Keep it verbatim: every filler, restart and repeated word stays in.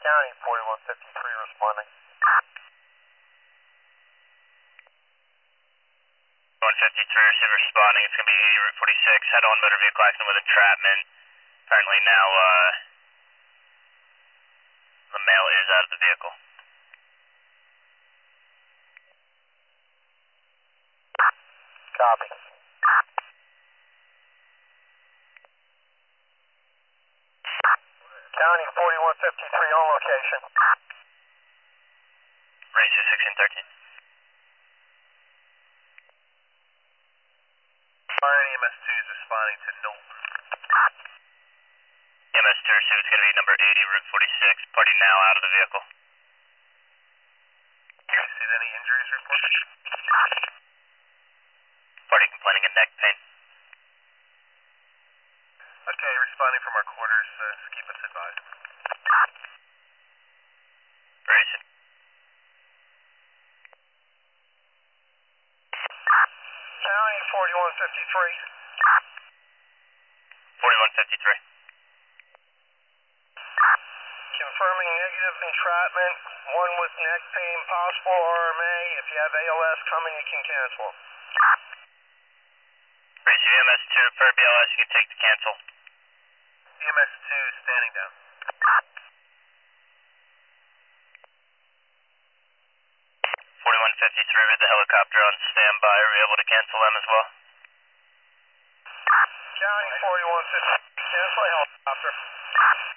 County, forty-one fifty-three responding. one fifty-three, receiver responding. It's going to be eighty Route forty-six. Head on motor vehicle accident with entrapment. Apparently now, uh, the male is out of the vehicle. Copy. County, forty-one fifty-three on location. Racer sixteen thirteen. Fire E M S two is responding to Knowlton. E M S two receiver is going to be number eighty Route forty-six. Party now out of the vehicle. Do you see any injuries reported? Party complaining of neck pain. Okay, responding from our quarters. Uh, just keep us advised. Racing. County, forty-one fifty-three. forty-one fifty-three. Confirming negative entrapment. One with neck pain, possible R M A. If you have A L S coming, you can cancel. Racer E M S two per B L S, you can take the cancel. E M S two standing down. forty-one fifty-three with the helicopter on standby. Are we able to cancel them as well? County, forty-one fifty-three. Cancel helicopter.